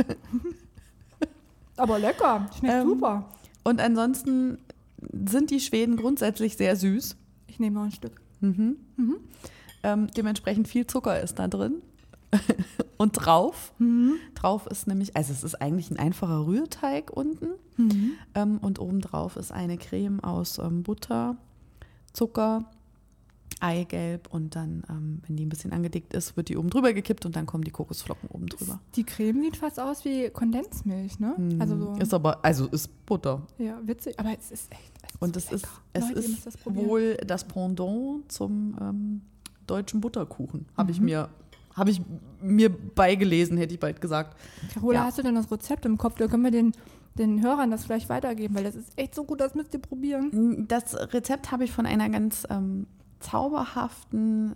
Aber lecker, schmeckt Ähm, super. Und ansonsten sind die Schweden grundsätzlich sehr süß. Ich nehme noch ein Stück. Mhm. Mhm. Ähm, dementsprechend viel Zucker ist da drin. Und drauf, Mhm. drauf ist nämlich, also es ist eigentlich ein einfacher Rührteig unten. Mhm. Ähm, und obendrauf ist eine Creme aus ähm, Butter, Zucker, Eigelb und dann, ähm, wenn die ein bisschen angedickt ist, wird die oben drüber gekippt und dann kommen die Kokosflocken oben drüber. Die Creme sieht fast aus wie Kondensmilch, ne? Mhm. Also so. Ist aber, also ist Butter. Ja, witzig. Aber es ist echt. Es ist Und so es ist, lecker. es Leute, ihr müsst ist das probieren. wohl das Pendant zum ähm, deutschen Butterkuchen. Habe ich Mhm. mir, habe ich mir beigelesen, hätte ich bald gesagt. Carola, Ja. hast du denn das Rezept im Kopf? Da können wir den, den Hörern das vielleicht weitergeben, weil das ist echt so gut, das müsst ihr probieren. Das Rezept habe ich von einer ganz ähm, zauberhaften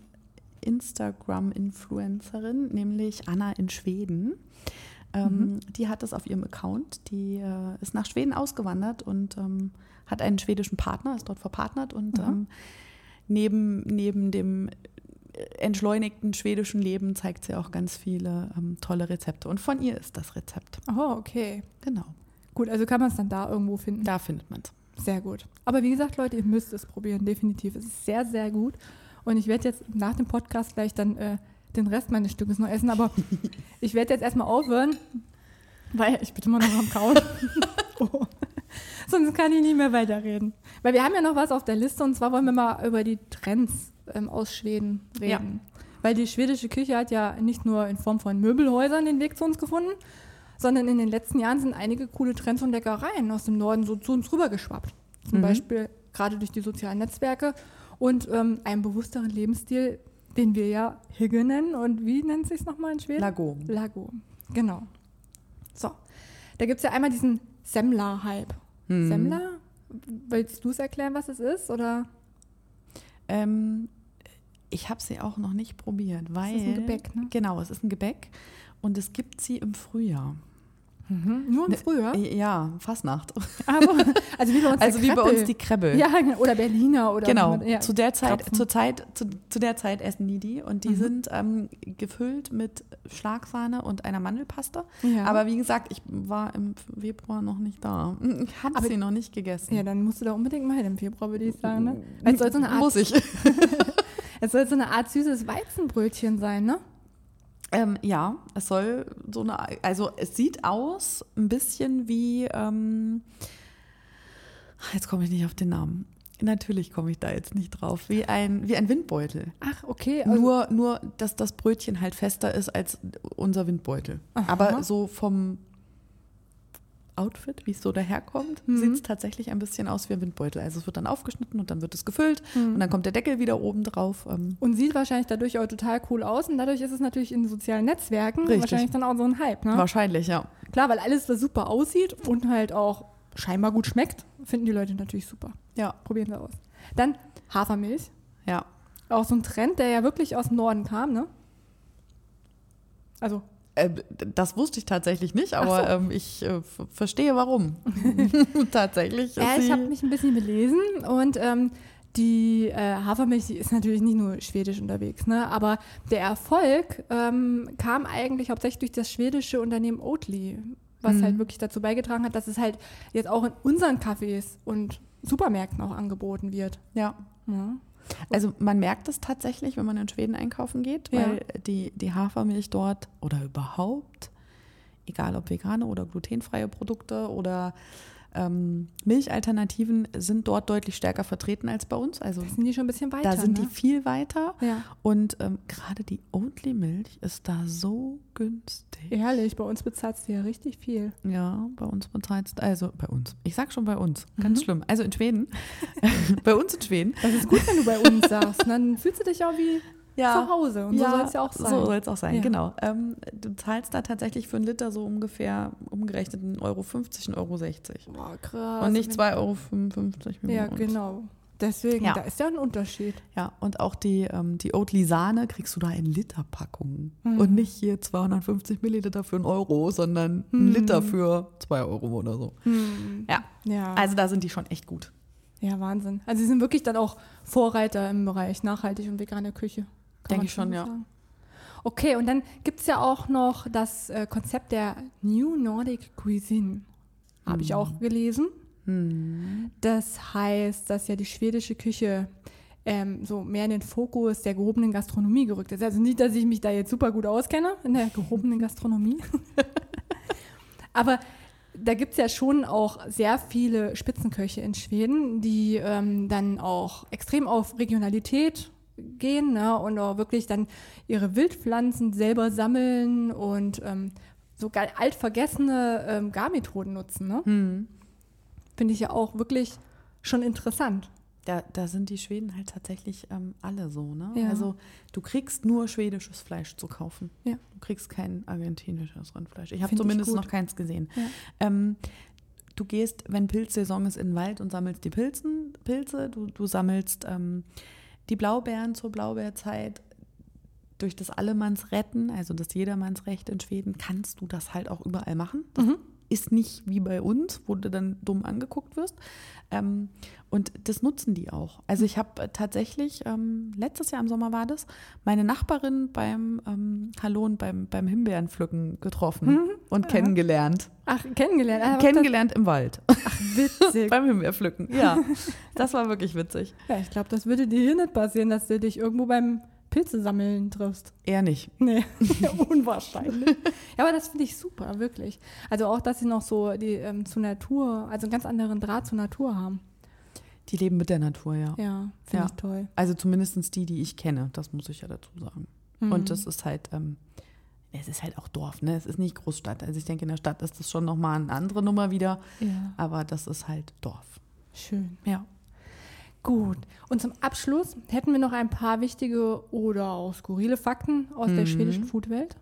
Instagram-Influencerin, nämlich Anna in Schweden. Ähm, Mhm. Die hat das auf ihrem Account. Die äh, ist nach Schweden ausgewandert und ähm, hat einen schwedischen Partner, ist dort verpartnert und Mhm. ähm, neben, neben dem entschleunigten schwedischen Leben zeigt sie auch ganz viele ähm, tolle Rezepte. Und von ihr ist das Rezept. Oh, okay. Genau, Gut, also kann man es dann da irgendwo finden. da findet man es. Sehr gut. Aber wie gesagt, Leute, ihr müsst es probieren, definitiv. Es ist sehr, sehr gut. Und ich werde jetzt nach dem Podcast gleich dann äh, den Rest meines Stückes noch essen. Aber ich werde jetzt erstmal aufhören, weil ich bin immer noch am Kauen. Oh. Sonst kann ich nicht mehr weiterreden. Weil wir haben ja noch was auf der Liste und zwar wollen wir mal über die Trends ähm, aus Schweden reden. Ja. Weil die schwedische Küche hat ja nicht nur in Form von Möbelhäusern den Weg zu uns gefunden, sondern in den letzten Jahren sind einige coole Trends und Leckereien aus dem Norden so zu uns rübergeschwappt. Zum Mhm. Beispiel gerade durch die sozialen Netzwerke und ähm, einen bewussteren Lebensstil, den wir ja Hygge nennen. Und wie nennt sich es nochmal in Schweden? Lago. Lago, genau. So, da gibt es ja einmal diesen Semla-Hype. Mhm. Semla? Willst du es erklären, was es ist? Oder? Ähm, ich habe sie auch noch nicht probiert, weil... Das ist ein Gebäck, ne? Genau, es ist ein Gebäck und es gibt sie im Frühjahr. Nur im Ne, Frühjahr? Ja, Fastnacht. Also, also wie bei uns Also der wie bei Kreppel. uns die Krebbel. Ja, oder Berliner oder Genau, ja. zu der Zeit, Krapfen. zur Zeit, zu, zu der Zeit essen die die und die Mhm. sind ähm, gefüllt mit Schlagsahne und einer Mandelpaste. Ja. Aber wie gesagt, ich war im Februar noch nicht da. Ich habe Aber- sie noch nicht gegessen. Ja, dann musst du da unbedingt mal hin im Februar, würde ich sagen. Ne? Weil es soll so eine Art, Muss ich. es soll so eine Art süßes Weizenbrötchen sein, ne? Ähm, ja, es soll so eine, also es sieht aus ein bisschen wie, ähm, Jetzt komme ich nicht auf den Namen. Natürlich komme ich da jetzt nicht drauf. Wie ein, wie ein Windbeutel. Ach, okay. Also Nur, nur, dass das Brötchen halt fester ist als unser Windbeutel. Aha. Aber so vom Outfit, wie es so daherkommt, Mhm. sieht es tatsächlich ein bisschen aus wie ein Windbeutel. Also es wird dann aufgeschnitten und dann wird es gefüllt Mhm. und dann kommt der Deckel wieder oben drauf. Ähm, und sieht wahrscheinlich dadurch auch total cool aus und dadurch ist es natürlich in sozialen Netzwerken Richtig. wahrscheinlich dann auch so ein Hype, ne? Wahrscheinlich, ja. Klar, weil alles, was super aussieht und halt auch scheinbar gut schmeckt, finden die Leute natürlich super. Ja, Probieren sie aus. Dann Hafermilch. ja. Auch so ein Trend, der ja wirklich aus dem Norden kam, ne? Also, Äh, das wusste ich tatsächlich nicht, aber Ach so. ähm, ich äh, f- verstehe warum. Tatsächlich. Ist ja, ich sie- habe mich ein bisschen belesen und ähm, die äh, Hafermilch, die ist natürlich nicht nur schwedisch unterwegs, ne? Aber der Erfolg ähm, kam eigentlich hauptsächlich durch das schwedische Unternehmen Oatly, was Mhm. halt wirklich dazu beigetragen hat, dass es halt jetzt auch in unseren Cafés und Supermärkten auch angeboten wird. ja. Ja. Also man merkt es tatsächlich, wenn man in Schweden einkaufen geht, Ja. weil die, die Hafermilch dort oder überhaupt, egal ob vegane oder glutenfreie Produkte oder ähm, Milchalternativen, sind dort deutlich stärker vertreten als bei uns. Also Da sind die schon ein bisschen weiter. da sind ne? die viel weiter. Ja. Und ähm, gerade die Oatly-Milch ist da so günstig. Ehrlich, bei uns bezahlst du ja richtig viel. Ja, bei uns bezahlst also bei uns. Ich sag schon bei uns, ganz Mhm. schlimm. Also in Schweden, bei uns in Schweden. Das ist gut, wenn du bei uns sagst. Dann fühlst du dich auch wie zu Hause. Und so soll es ja auch sein. So soll es auch sein, Ja. genau. Ähm, du zahlst da tatsächlich für einen Liter so ungefähr umgerechnet einen Euro fünfzig, einen Euro sechzig. Boah, krass. Und nicht zwei Euro fünfundfünfzig. wie Ja, bei uns. genau. Deswegen, Ja. da ist ja ein Unterschied. Ja, und auch die, ähm, die Oatly-Sahne kriegst du da in Literpackungen. Mhm. Und nicht hier zweihundertfünfzig Milliliter für einen Euro, sondern Mhm. ein Liter für zwei Euro oder so. Hm. Ja, Ja. also da sind die schon echt gut. ja, Wahnsinn. Also sie sind wirklich dann auch Vorreiter im Bereich nachhaltig und vegane Küche. Kann Denke man ich schon, so ja. sagen. Okay, und dann gibt es ja auch noch das äh, Konzept der New Nordic Cuisine. Habe ich Mhm. auch gelesen. Hm. Das heißt, dass ja die schwedische Küche ähm, so mehr in den Fokus der gehobenen Gastronomie gerückt ist. Also nicht, dass ich mich da jetzt super gut auskenne in der gehobenen Gastronomie. Aber da gibt es ja schon auch sehr viele Spitzenköche in Schweden, die ähm, dann auch extrem auf Regionalität gehen, ne, und auch wirklich dann ihre Wildpflanzen selber sammeln und ähm, sogar altvergessene ähm, Garmethoden nutzen. Ne? Hm. Finde ich ja auch wirklich schon interessant. Da, da sind die Schweden halt tatsächlich ähm, alle so, ne? Ja. Also du kriegst nur schwedisches Fleisch zu kaufen. Ja. Du kriegst kein argentinisches Rindfleisch. Ich habe Find ich zumindest gut. noch keins gesehen. Ja. Ähm, du gehst, wenn Pilzsaison ist, in den Wald und sammelst die Pilzen, Pilze. Du, du sammelst ähm, die Blaubeeren zur Blaubeerzeit. Durch das Allemannsretten, also das Jedermannsrecht in Schweden, kannst du das halt auch überall machen. Das Mhm. ist nicht wie bei uns, wo du dann dumm angeguckt wirst. Ähm, und das nutzen die auch. Also ich habe tatsächlich, ähm, letztes Jahr im Sommer war das, meine Nachbarin beim ähm, Hallo und beim, beim Himbeerenpflücken getroffen Mhm. und kennengelernt. Ach, kennengelernt. Ah, Kennengelernt im Wald. Ach, witzig. beim Himbeerpflücken. Ja, das war wirklich witzig. Ja, ich glaube, das würde dir hier nicht passieren, dass du dich irgendwo beim Pilze sammeln triffst. Eher nicht. Nee, unwahrscheinlich. Ja, aber das finde ich super, wirklich. Also auch, dass sie noch so die ähm, zur Natur, also einen ganz anderen Draht zur Natur haben. Die leben mit der Natur, ja. Ja, finde Ja. ich toll. Also zumindest die, die ich kenne, das muss ich ja dazu sagen. Mhm. Und das ist halt, ähm, es ist halt auch Dorf, ne? Es ist nicht Großstadt. Also ich denke, in der Stadt ist das schon nochmal eine andere Nummer wieder, Ja, aber das ist halt Dorf. schön. Ja. Gut. Und zum Abschluss hätten wir noch ein paar wichtige oder auch skurrile Fakten aus der Mhm. schwedischen Foodwelt.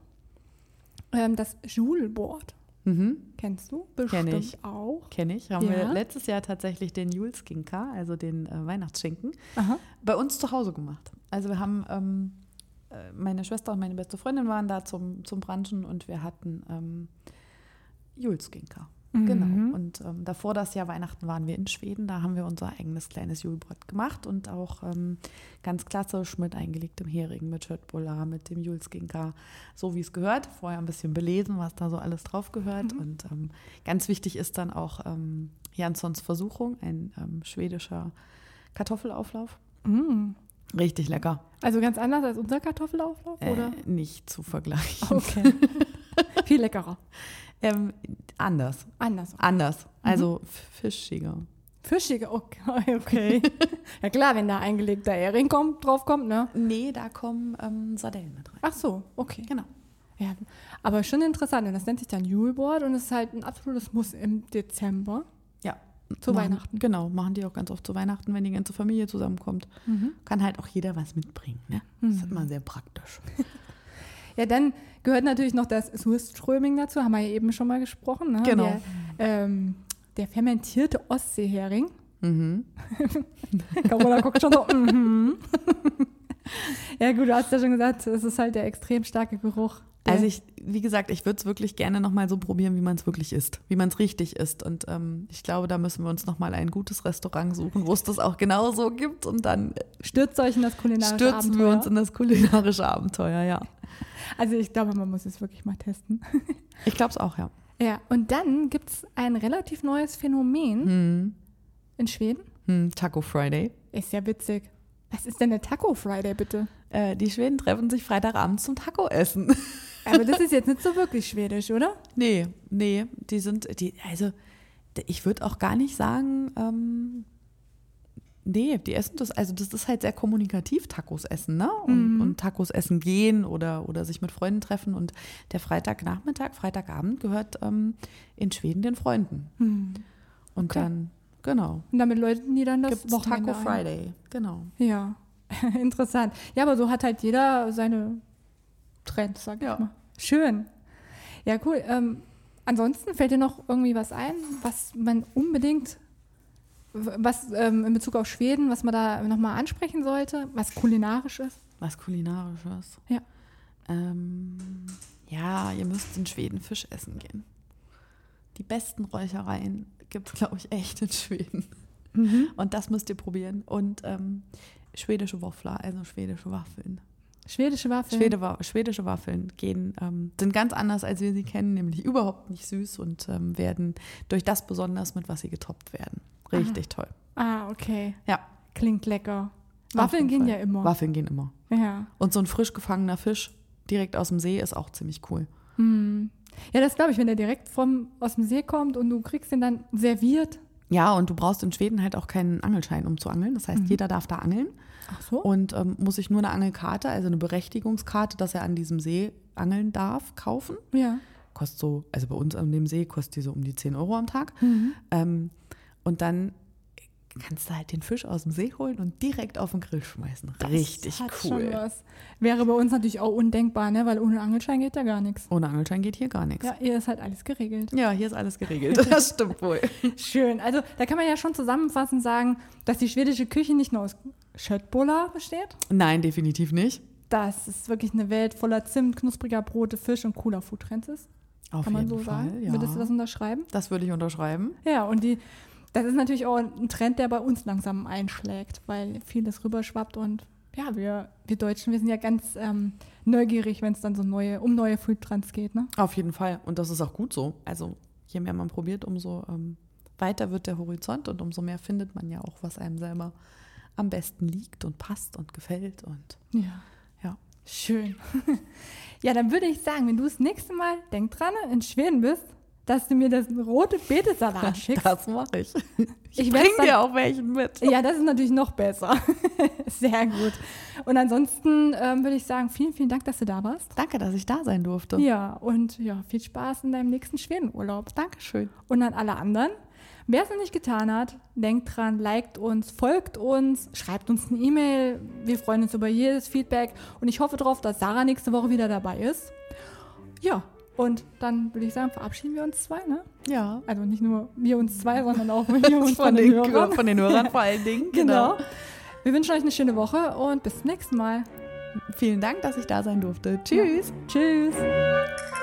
Ähm, das Julbord. Mhm. Kennst du? Kenn Bestimmt ich. auch. Kenne ich. Haben Ja. wir letztes Jahr tatsächlich den Julskinka, also den äh, Weihnachtsschinken, Aha. bei uns zu Hause gemacht. Also wir haben, ähm, äh, meine Schwester und meine beste Freundin waren da zum, zum Brunchen und wir hatten ähm, Julskinka. Mhm. Genau. Und ähm, davor das Jahr Weihnachten waren wir in Schweden. Da haben wir unser eigenes kleines Julbrot gemacht und auch ähm, ganz klassisch mit eingelegtem Hering, mit Köttbullar, mit dem Julskinka, so wie es gehört. Vorher ein bisschen belesen, was da so alles drauf gehört. Mhm. Und ähm, ganz wichtig ist dann auch ähm, Janssons Versuchung, ein ähm, schwedischer Kartoffelauflauf. Mhm. Richtig lecker. Also ganz anders als unser Kartoffelauflauf, oder? Äh, nicht zu vergleichen. Okay. Viel leckerer. Ähm, anders. Anders. Anders. Also f- fischiger. Fischige, okay. okay. Ja klar, wenn da eingelegter Hering kommt, drauf kommt, ne? Nee, da kommen ähm, Sardellen mit rein. Ach so, okay. Genau. Ja, aber schon interessant. Und das nennt sich dann Juleboard und es ist halt ein absolutes Muss im Dezember. Ja. Zu machen, Weihnachten. Genau, machen die auch ganz oft zu Weihnachten, wenn die ganze Familie zusammenkommt. Mhm. Kann halt auch jeder was mitbringen, ne? Mhm. Das ist immer sehr praktisch. Ja, dann gehört natürlich noch das Surströmming dazu, haben wir ja eben schon mal gesprochen. Ne? Genau. Der, ähm, der fermentierte Ostseehering. Mhm. Carola guckt schon so, mhm. Ja gut, du hast ja schon gesagt, es ist halt der extrem starke Geruch. Also ich, wie gesagt, ich würde es wirklich gerne nochmal so probieren, wie man es wirklich isst, wie man es richtig isst. Und ähm, ich glaube, da müssen wir uns nochmal ein gutes Restaurant suchen, wo es das auch genauso gibt. Und dann stürzt euch in das kulinarische stürzen Abenteuer. wir uns in das kulinarische Abenteuer, ja. Also ich glaube, man muss es wirklich mal testen. Ich glaube es auch, ja. Ja, und dann gibt es ein relativ neues Phänomen Hm. in Schweden. Hm, Taco Friday. Ist ja witzig. Was ist denn der Taco Friday, bitte? Äh, die Schweden treffen sich Freitagabend zum Taco-Essen. Aber das ist jetzt nicht so wirklich schwedisch, oder? Nee, nee, die sind, die, also ich würde auch gar nicht sagen, ähm, nee, die essen das, also das ist halt sehr kommunikativ, Tacos essen, ne? Und, Mhm. und Tacos essen gehen oder, oder sich mit Freunden treffen. Und der Freitagnachmittag, Freitagabend gehört ähm, in Schweden den Freunden. Hm. Und Okay. dann, genau, Und damit läuten die dann das gibt es Wochenende Taco ein. Friday, genau. Ja, interessant. Ja, aber so hat halt jeder seine Trends, sag Ja. ich mal. Schön. Ja, cool. Ähm, ansonsten fällt dir noch irgendwie was ein, was man unbedingt, was ähm, in Bezug auf Schweden, was man da nochmal ansprechen sollte, was kulinarisch ist? Was Kulinarisches. Ja. Ähm, ja, ihr müsst in Schweden Fisch essen gehen. Die besten Räuchereien gibt es, glaube ich, echt in Schweden. Und das müsst ihr probieren. Und ähm, schwedische Waffler, also schwedische Waffeln. Schwedische Waffeln. Schwede, Wa- schwedische Waffeln gehen, ähm, sind ganz anders, als wir sie kennen, nämlich überhaupt nicht süß und ähm, werden durch das besonders, mit was sie getoppt werden. Richtig toll. Ah, okay. Ja. Klingt lecker. Auf Waffeln jeden gehen Fall. ja immer. Waffeln gehen immer. Ja. Und so ein frisch gefangener Fisch direkt aus dem See ist auch ziemlich cool. Hm. Ja, das glaube ich, wenn der direkt vom, aus dem See kommt und du kriegst den dann serviert. Ja, und du brauchst in Schweden halt auch keinen Angelschein, um zu angeln. Das heißt, Mhm. jeder darf da angeln Ach so. und ähm, muss sich nur eine Angelkarte, also eine Berechtigungskarte, dass er an diesem See angeln darf, kaufen. Ja. Kostet so, also bei uns an dem See kostet die so um die zehn Euro am Tag. Mhm. Ähm, und dann kannst du halt den Fisch aus dem See holen und direkt auf den Grill schmeißen. Richtig Das hat cool. schon was. Wäre bei uns natürlich auch undenkbar, ne? Weil ohne Angelschein geht ja gar nichts. Ohne Angelschein geht hier gar nichts. Ja, hier ist halt alles geregelt. Ja, hier ist alles geregelt. Das stimmt wohl. Schön. Also da kann man ja schon zusammenfassend sagen, dass die schwedische Küche nicht nur aus Köttbullar besteht. Nein, definitiv nicht. Dass es wirklich eine Welt voller Zimt, knuspriger Brote, Fisch und cooler Foodtrends ist. Auf Kann man jeden so Fall, sagen? ja. Würdest du das unterschreiben? Das würde ich unterschreiben. Ja, und die, das ist natürlich auch ein Trend, der bei uns langsam einschlägt, weil vieles rüberschwappt und ja, wir, wir Deutschen, wir sind ja ganz ähm, neugierig, wenn es dann so neue, um neue Foodtrends geht, ne? Auf jeden Fall. Und das ist auch gut so. Also je mehr man probiert, umso ähm, weiter wird der Horizont und umso mehr findet man ja auch, was einem selber am besten liegt und passt und gefällt. Und Ja. ja. Schön. Ja, dann würde ich sagen, wenn du das nächste Mal, denk dran, in Schweden bist, dass du mir das rote Betesalat schickst. Das mache ich. Ich, Ich bring werd's dann- dir auch welchen mit. Ja, das ist natürlich noch besser. Sehr gut. Und ansonsten ähm, würde ich sagen, vielen, vielen Dank, dass du da warst. Danke, dass ich da sein durfte. Ja, und ja, viel Spaß in deinem nächsten Schwedenurlaub. Dankeschön. Und an alle anderen, wer es noch nicht getan hat, denkt dran, liked uns, folgt uns, schreibt uns eine E-Mail. Wir freuen uns über jedes Feedback und ich hoffe darauf, dass Sarah nächste Woche wieder dabei ist. Ja, und dann würde ich sagen, verabschieden wir uns zwei, ne? Ja. Also nicht nur wir uns zwei, sondern auch wir uns Von, von den, den Hörern. von den Hörern vor allen Dingen. Genau. Wir wünschen euch eine schöne Woche und bis zum nächsten Mal. Vielen Dank, dass ich da sein durfte. Tschüss. Tschüss.